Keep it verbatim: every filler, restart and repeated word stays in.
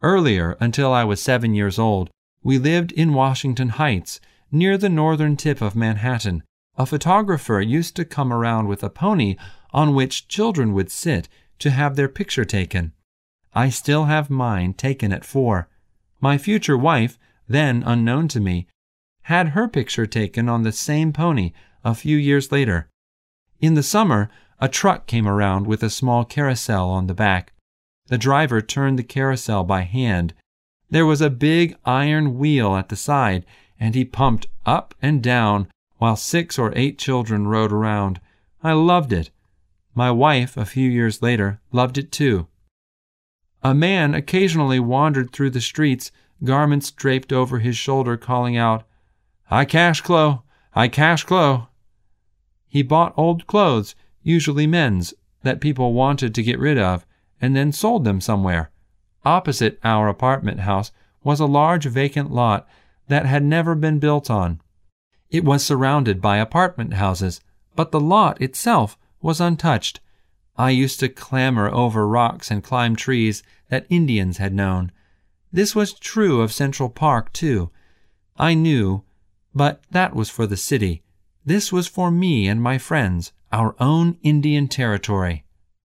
Earlier, until I was seven years old, we lived in Washington Heights, near the northern tip of Manhattan. A photographer used to come around with a pony on which children would sit to have their picture taken. I still have mine taken at four. My future wife, then unknown to me, had her picture taken on the same pony a few years later. In the summer, a truck came around with a small carousel on the back. The driver turned the carousel by hand. There was a big iron wheel at the side, and he pumped up and down while six or eight children rode around. I loved it. My wife, a few years later, loved it too. A man occasionally wandered through the streets, garments draped over his shoulder, calling out, "I cash clo', I cash clo'." He bought old clothes, usually men's, that people wanted to get rid of, and then sold them somewhere. Opposite our apartment house was a large vacant lot that had never been built on. It was surrounded by apartment houses, but the lot itself was untouched. I used to clamber over rocks and climb trees that Indians had known. This was true of Central Park, too. I knew, but that was for the city. This was for me and my friends, our own Indian territory.